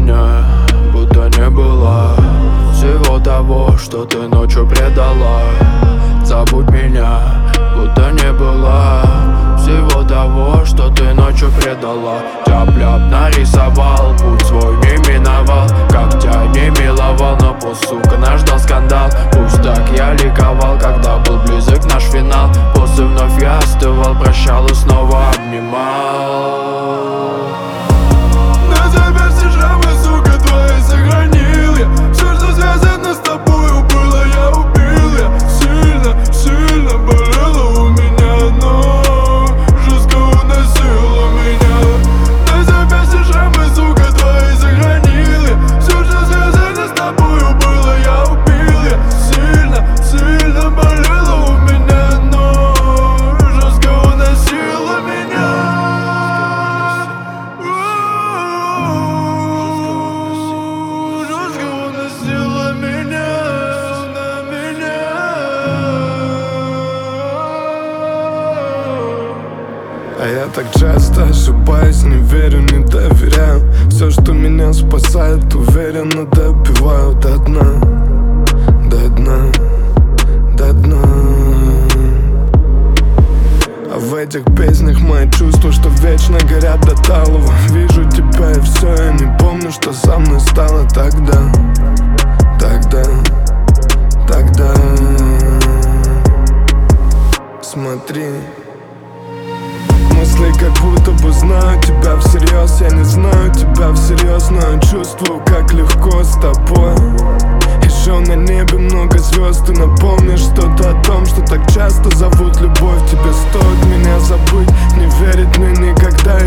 меня, будто не было всего того, что ты ночью предала. Забудь меня, будто не было всего того, что ты ночью предала. Тяп-ляп нарисовал, путь свой не миновал, как тебя не миловал, но пусть, сука, наш ждал скандал. Пусть так я ликовал, когда был близок наш финал. После вновь я остывал, прощал и снова обнимал. На тебе все шрамы, сука, твои сохранил я. Все, что связано с тобою было, я убил я. Сильно, сильно болело у меня, но жестко уносило меня. На тебе все шрамы, сука, твои сохранил я. Все, что связано с тобою было, я убил я. Сильно, сильно болело у меня, но жестко уносило меня. Жестко уносило меня, на меня. А я так часто ошибаюсь, не верю, не доверяю. Все, что меня спасает, уверенно допиваю до дна, до дна, до дна. А в этих песнях мои чувства, что вечно горят до талого. Вижу тебя и все, я не помню, что со мной стало тогда. Тогда, тогда. Смотри, мысли как будто бы знаю тебя всерьез. Я не знаю тебя всерьез, но я чувствую, как легко с тобой. Еще на небе много звезд. Ты напомнишь что-то о том, что так часто зовут любовь. Тебе стоит меня забыть, не верить мне никогда